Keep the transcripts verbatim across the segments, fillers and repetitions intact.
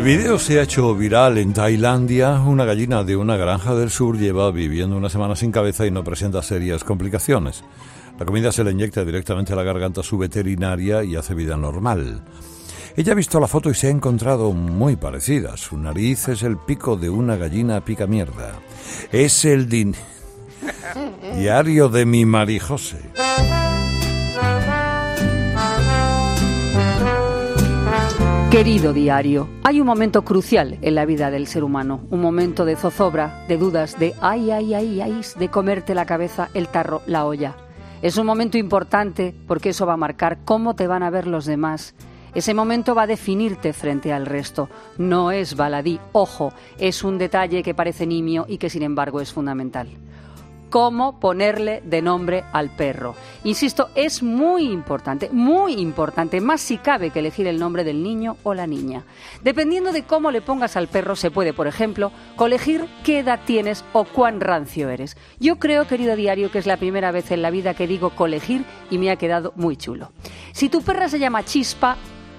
vídeo se ha hecho viral en Tailandia. Una gallina de una granja del sur lleva viviendo una semana sin cabeza y no presenta serias complicaciones. La comida se le inyecta directamente a la garganta a su veterinaria y hace vida normal. Ella ha visto la foto y se ha encontrado muy parecida. Su nariz es el pico de una gallina pica mierda. Es el din... diario de mi Marijose. Querido diario, hay un momento crucial en la vida del ser humano, un momento de zozobra, de dudas, de ay, ay, ay, ay, de comerte la cabeza, el tarro, la olla. Es un momento importante porque eso va a marcar cómo te van a ver los demás. Ese momento va a definirte frente al resto. No es baladí, ojo, es un detalle que parece nimio y que sin embargo es fundamental. Cómo ponerle de nombre al perro. Insisto, es muy importante, muy importante, más si cabe que elegir el nombre del niño o la niña. Dependiendo de cómo le pongas al perro, se puede, por ejemplo, colegir qué edad tienes o cuán rancio eres. Yo creo, querido diario, que es la primera vez en la vida que digo colegir y me ha quedado muy chulo. Si tu perra se llama Chispa,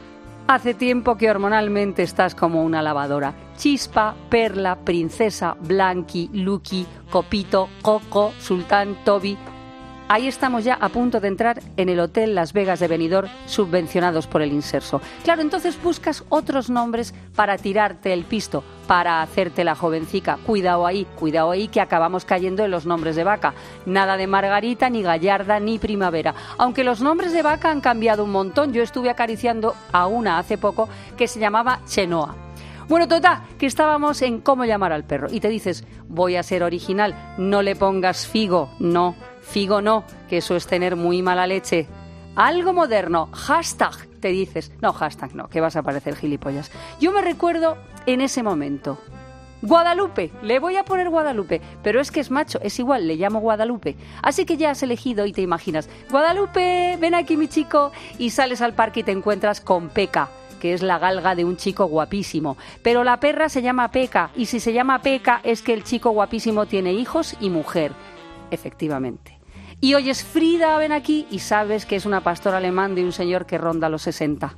hace tiempo que hormonalmente estás como una lavadora. Chispa, Perla, Princesa, Blanqui, Lucky, Copito, Coco, Sultán, Toby. Ahí estamos ya a punto de entrar en el Hotel Las Vegas de Benidorm, subvencionados por el Inserso. Claro, entonces buscas otros nombres para tirarte el pisto, para hacerte la jovencica. Cuidado ahí, cuidado ahí, que acabamos cayendo en los nombres de vaca. Nada de Margarita, ni Gallarda, ni Primavera. Aunque los nombres de vaca han cambiado un montón. Yo estuve acariciando a una hace poco que se llamaba Chenoa. Bueno, total, que estábamos en cómo llamar al perro. Y te dices, voy a ser original, no le pongas Figo, no, Figo no, que eso es tener muy mala leche. Algo moderno, hashtag, te dices. No, hashtag no, que vas a parecer gilipollas. Yo me recuerdo en ese momento. Guadalupe, le voy a poner Guadalupe, pero es que es macho, es igual, le llamo Guadalupe. Así que ya has elegido y te imaginas, Guadalupe, ven aquí mi chico, y sales al parque y te encuentras con Peca, que es la galga de un chico guapísimo. Pero la perra se llama Peca, y si se llama Peca es que el chico guapísimo tiene hijos y mujer. Efectivamente. Y oyes Frida, ven aquí, y sabes que es una pastora alemán de un señor que ronda los sesenta.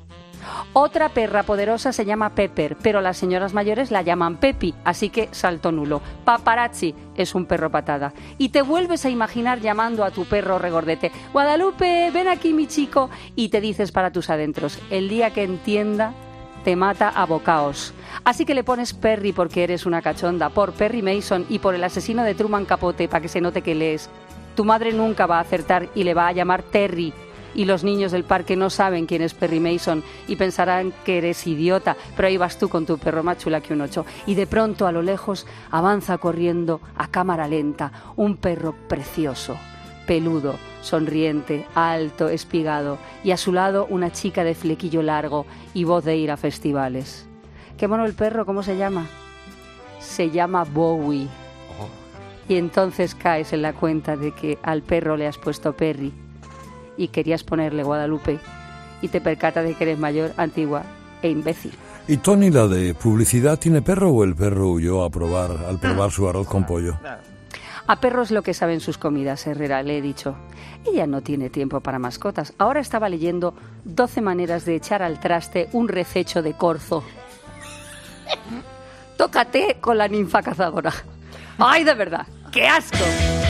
Otra perra poderosa se llama Pepper, pero las señoras mayores la llaman Pepi, así que salto nulo. Paparazzi es un perro patada. Y te vuelves a imaginar llamando a tu perro regordete, Guadalupe, ven aquí mi chico, y te dices para tus adentros, el día que entienda te mata a bocaos. Así que le pones Perry porque eres una cachonda, por Perry Mason y por el asesino de Truman Capote, para que se note que lees. Tu madre nunca va a acertar y le va a llamar Terry. Y los niños del parque no saben quién es Perry Mason y pensarán que eres idiota, pero ahí vas tú con tu perro más chula que un ocho. Y de pronto a lo lejos avanza corriendo a cámara lenta un perro precioso, peludo, sonriente, alto, espigado, y a su lado una chica de flequillo largo y voz de ir a festivales. ¿Qué mono el perro? ¿Cómo se llama? Se llama Bowie. Y entonces caes en la cuenta de que al perro le has puesto Perry y querías ponerle Guadalupe y te percatas de que eres mayor, antigua e imbécil. ¿Y Tony, la de publicidad, tiene perro o el perro huyó a probar al probar su arroz con pollo? A perro es lo que saben sus comidas, Herrera, le he dicho. Ella no tiene tiempo para mascotas. Ahora estaba leyendo doce maneras de echar al traste un rececho de corzo. Tócate con la ninfa cazadora. ¡Ay, de verdad! ¡Qué asco!